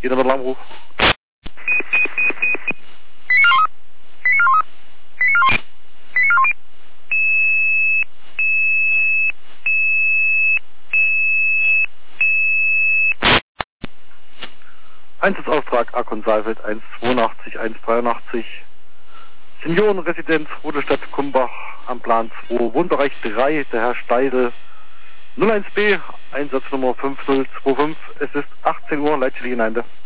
Jeder mit Alarmruf. Einsatzaustrag Akon Saalfeld 182 183. Seniorenresidenz Rudolstadt Kumbach am Plan 2, Wohnbereich 3, der Herr Steidl. 01B, Einsatznummer 5025. Es ist 18 Uhr, Leitstelle Gemeinde.